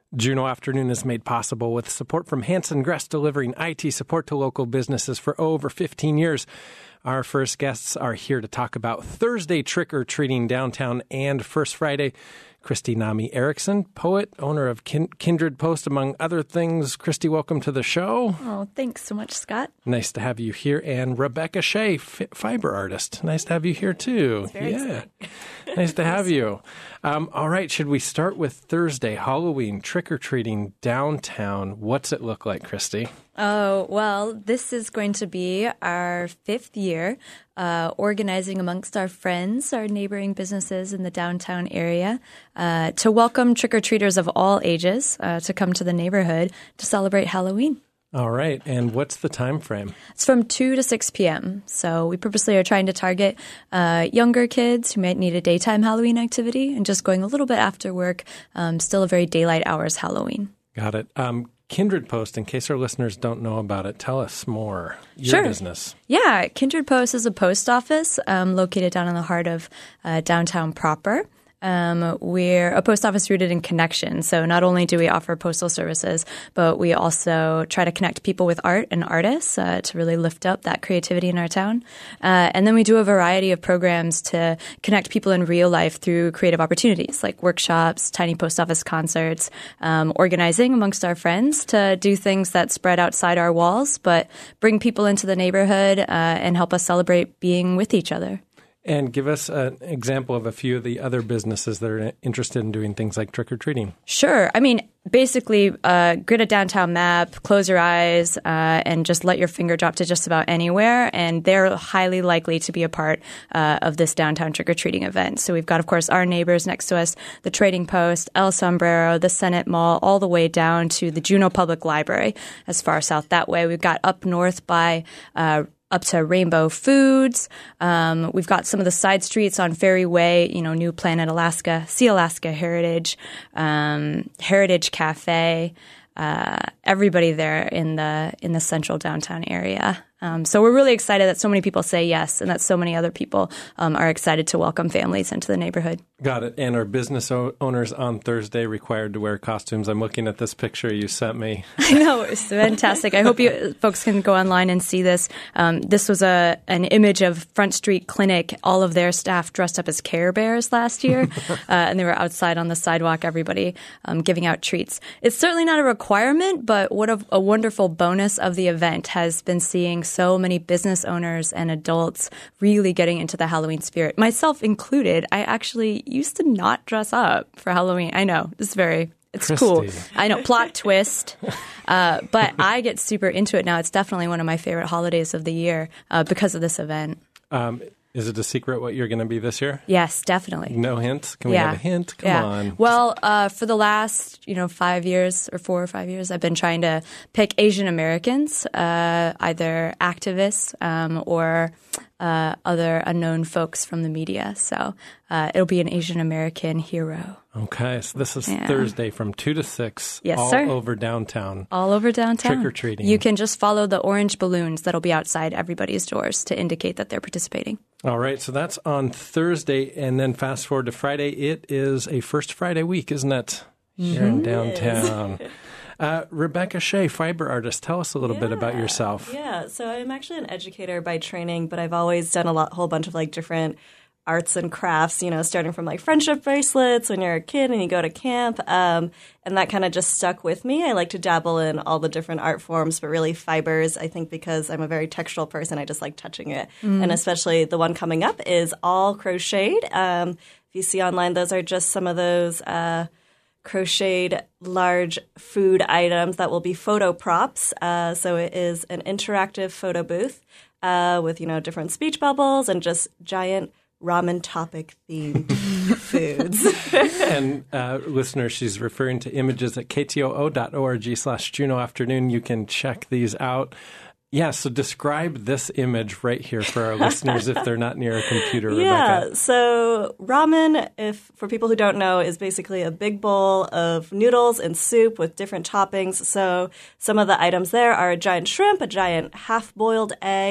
Juneau Afternoon is made possible with support from Hanson Gress, delivering IT support to local businesses for over 15 years. Our first guests are here to talk about Thursday trick-or-treating downtown and First Friday. Christy Nami Erickson, poet, owner of Kindred Post, among other things. Christy, welcome to the show. Oh, thanks so much, Scott. Nice to have you here. And Rebecca Shea, fiber artist. Nice to have you here, too. It's very exciting. Nice to have you. All right, should we start with Thursday, Halloween, trick-or-treating downtown? What's it look like, Christy? Oh, well, this is going to be our 5th year organizing amongst our friends, our neighboring businesses in the downtown area, to welcome trick-or-treaters of all ages to come to the neighborhood to celebrate Halloween. All right. And what's the time frame? It's from 2 to 6 p.m. So we purposely are trying to target younger kids who might need a daytime Halloween activity and just going a little bit after work, still a very daylight hours Halloween. Got it. Kindred Post, in case our listeners don't know about it, tell us more. Your business. Yeah. Kindred Post is a post office located down in the heart of downtown proper. We're a post office rooted in connection. So not only do we offer postal services, but we also try to connect people with art and artists to really lift up that creativity in our town. And then we do a variety of programs to connect people in real life through creative opportunities like workshops, tiny post office concerts, organizing amongst our friends to do things that spread outside our walls, but bring people into the neighborhood and help us celebrate being with each other. And give us an example of a few of the other businesses that are interested in doing things like trick-or-treating. Sure. I mean, basically, grid a downtown map, close your eyes, and just let your finger drop to just about anywhere. And they're highly likely to be a part of this downtown trick-or-treating event. So we've got, of course, our neighbors next to us, the Trading Post, El Sombrero, the Senate Mall, all the way down to the Juneau Public Library, as far south that way. We've got up north by up to Rainbow Foods. We've got some of the side streets on Ferry Way, New Planet Alaska, Sea Alaska Heritage, Heritage Cafe, everybody there in the central downtown area. So we're really excited that so many people say yes and that so many other people are excited to welcome families into the neighborhood. Got it. And are business owners on Thursday required to wear costumes? I'm looking at this picture you sent me. I know. It's fantastic. I hope you folks can go online and see this. This was an image of Front Street Clinic, all of their staff dressed up as Care Bears last year. And they were outside on the sidewalk, everybody giving out treats. It's certainly not a requirement, but what a wonderful bonus of the event has been seeing so many business owners and adults really getting into the Halloween spirit, myself included. I actually used to not dress up for Halloween. I know. It's Christy. Cool. I know. Plot twist. But I get super into it now. It's definitely one of my favorite holidays of the year because of this event. Is it a secret what you're going to be this year? Yes, definitely. No hint? Can we have a hint? Come on. Well, for the last 5 years or 4 or 5 years, I've been trying to pick Asian Americans, either activists or other unknown folks from the media. So it'll be an Asian American hero. Okay, so this is Thursday from 2 to 6, yes, all sir. over downtown. All over downtown. Trick-or-treating. You can just follow the orange balloons that'll be outside everybody's doors to indicate that they're participating. All right, so that's on Thursday, and then fast forward to Friday. It is a First Friday week, isn't it? Here in downtown. Rebecca Shea, fiber artist, tell us a little bit about yourself. Yeah, so I'm actually an educator by training, but I've always done whole bunch of different arts and crafts, starting from friendship bracelets when you're a kid and you go to camp. And that kind of just stuck with me. I like to dabble in all the different art forms, but really fibers, I think because I'm a very textural person, I just like touching it. And especially the one coming up is all crocheted. If you see online, those are just some of those crocheted large food items that will be photo props. So it is an interactive photo booth with, different speech bubbles and just giant ramen topic themed foods. And listeners, she's referring to images at ktoo.org/Juneau Afternoon. You can check these out. Yeah, so describe this image right here for our listeners if they're not near a computer, Rebecca. Yeah, so ramen, for people who don't know, is basically a big bowl of noodles and soup with different toppings. So some of the items there are a giant shrimp, a giant half-boiled egg,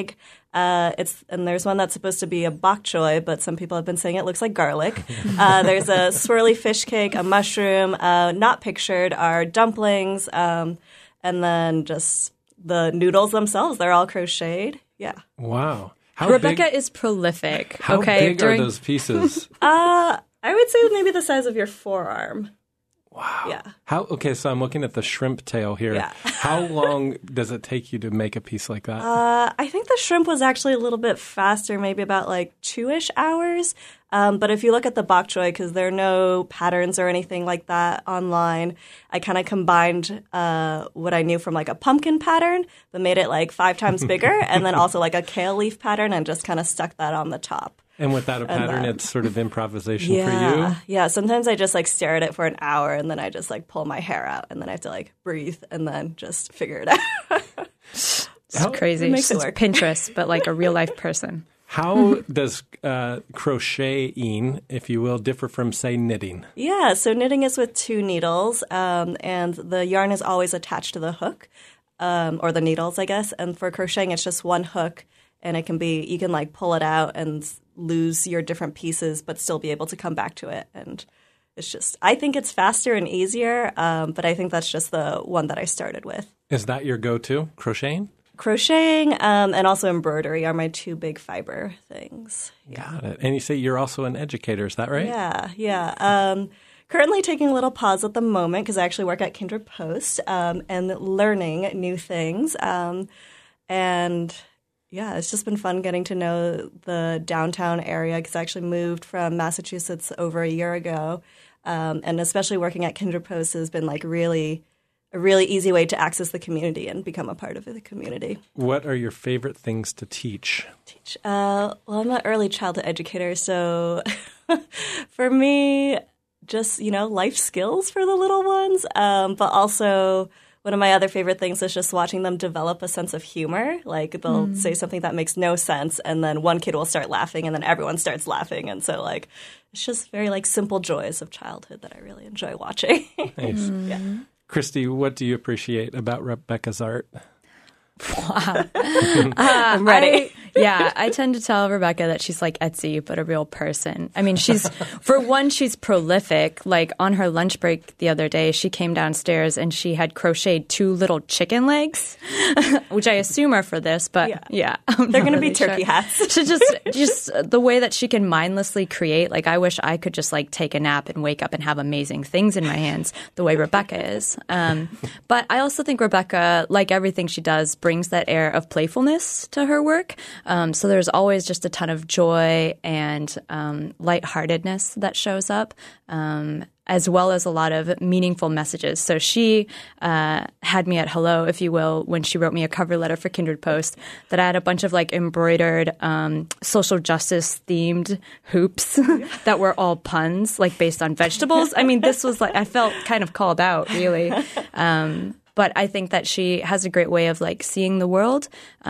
And there's one that's supposed to be a bok choy, but some people have been saying it looks like garlic. There's a swirly fish cake, a mushroom. Not pictured are dumplings, and then just the noodles themselves. They're all crocheted. Yeah. Wow. Rebecca is prolific. How big are those pieces? I would say maybe the size of your forearm. Wow. Yeah. Okay, so I'm looking at the shrimp tail here. Yeah. How long does it take you to make a piece like that? I think the shrimp was actually a little bit faster, maybe about like 2-ish hours. But if you look at the bok choy, because there are no patterns or anything like that online, I kind of combined what I knew from like a pumpkin pattern, but made it like 5 times bigger, and then also like a kale leaf pattern, and just kind of stuck that on the top. And without a pattern, it's sort of improvisation for you? Yeah, sometimes I just like stare at it for an hour, and then I just like pull my hair out, and then I have to like breathe and then just figure it out. It's crazy. She's Pinterest, but like a real life person. How does crocheting, if you will, differ from, say, knitting? Yeah, so knitting is with 2 needles, and the yarn is always attached to the hook, or the needles, I guess. And for crocheting, it's just 1 hook, and it can be, you can like pull it out and lose your different pieces, but still be able to come back to it. And it's just, I think it's faster and easier, but I think that's just the one that I started with. Is that your go-to, crocheting? Crocheting and also embroidery are my 2 big fiber things. Got it. And you say you're also an educator, is that right? Yeah. Currently taking a little pause at the moment because I actually work at Kindred Post and learning new things. And yeah, it's just been fun getting to know the downtown area because I actually moved from Massachusetts over a year ago. And especially working at Kindred Post has been like a really easy way to access the community and become a part of the community. What are your favorite things to teach? Well, I'm an early childhood educator, so for me, just, life skills for the little ones. But also one of my other favorite things is just watching them develop a sense of humor. Like they'll say something that makes no sense, and then one kid will start laughing, and then everyone starts laughing. And so it's just very simple joys of childhood that I really enjoy watching. Nice. Yeah. Christy, what do you appreciate about Rebecca's art? Wow. I'm ready. I tend to tell Rebecca that she's like Etsy, but a real person. I mean, she's prolific. Like on her lunch break the other day, she came downstairs and she had crocheted 2 little chicken legs, which I assume are for this, but yeah. They're going to be turkey hats. She just the way that she can mindlessly create. Like I wish I could just like take a nap and wake up and have amazing things in my hands the way Rebecca is. But I also think Rebecca, like everything she does, brings that air of playfulness to her work. So there's always just a ton of joy and lightheartedness that shows up, as well as a lot of meaningful messages. So she had me at hello, if you will, when she wrote me a cover letter for Kindred Post that I had a bunch of like embroidered social justice themed hoops that were all puns, like based on vegetables. I mean, this was like, I felt kind of called out, really. But I think that she has a great way of like seeing the world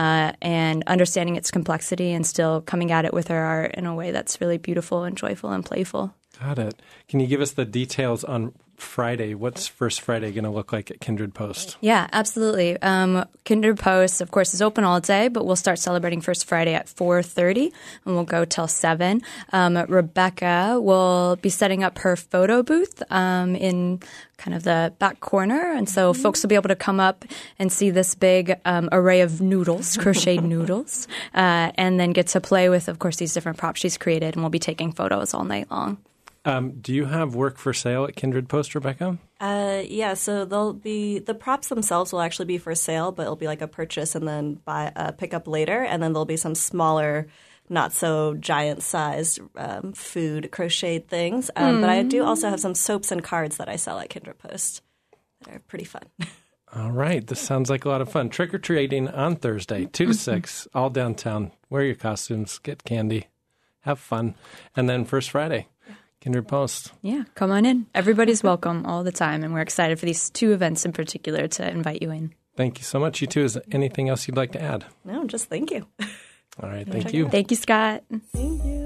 and understanding its complexity and still coming at it with her art in a way that's really beautiful and joyful and playful. Got it. Can you give us the details on Friday? What's First Friday going to look like at Kindred Post? Yeah, absolutely. Kindred Post, of course, is open all day, but we'll start celebrating First Friday at 4:30, and we'll go till 7. Rebecca will be setting up her photo booth in kind of the back corner, and so folks will be able to come up and see this big array of noodles, crocheted noodles, and then get to play with, of course, these different props she's created, and we'll be taking photos all night long. Do you have work for sale at Kindred Post, Rebecca? Yeah, so the props themselves will actually be for sale, but it'll be like a purchase and then pick up later, and then there'll be some smaller, not so giant-sized food crocheted things. But I do also have some soaps and cards that I sell at Kindred Post that are pretty fun. All right. This sounds like a lot of fun. Trick-or-treating on Thursday, 2 to 6, all downtown. Wear your costumes, get candy, have fun. And then First Friday, Kindred Post. Yeah, come on in. Everybody's welcome all the time, and we're excited for these 2 events in particular to invite you in. Thank you so much. You too. Is there anything else you'd like to add? No, just thank you. All right. Thank you. Thank you, Scott. Thank you.